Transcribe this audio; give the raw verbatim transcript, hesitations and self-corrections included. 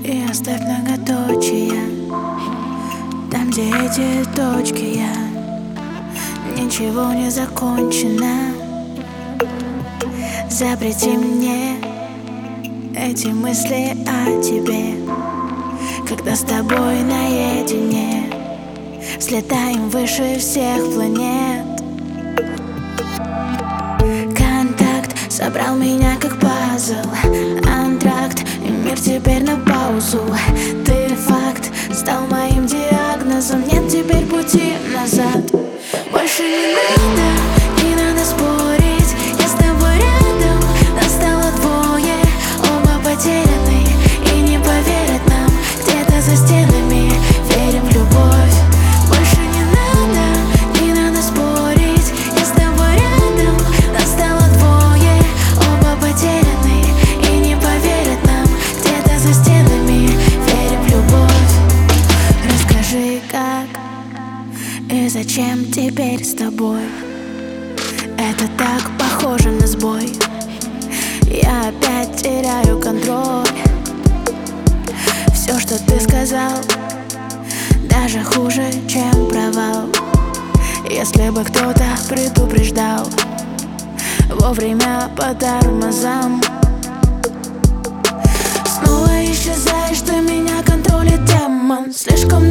И оставь многоточие там, где эти точки я. Ничего не закончено. Запрети мне эти мысли о тебе, когда с тобой наедине взлетаем выше всех планет. Контакт собрал меня как пазл, антракт, и мир теперь на паузу. Ты факт, стал моим диагнозом. Нет теперь пути назад. Больше не надо, не надо спорить. Я с тобой рядом, нас стало двое. Оба потеряны и не поверят нам. Где-то за стенами верим в любовь. Больше не надо, не надо спорить. Я с тобой рядом, нас стало двое. Оба потеряны и не поверят нам. Где-то за стенами верим в любовь. Расскажи, как и зачем теперь с тобой? Это так похоже на сбой. Я опять теряю контроль. Все, что ты сказал, даже хуже, чем провал. Если бы кто-то предупреждал вовремя по тормозам. Снова исчезаешь, ты меня контролит демон. Слишком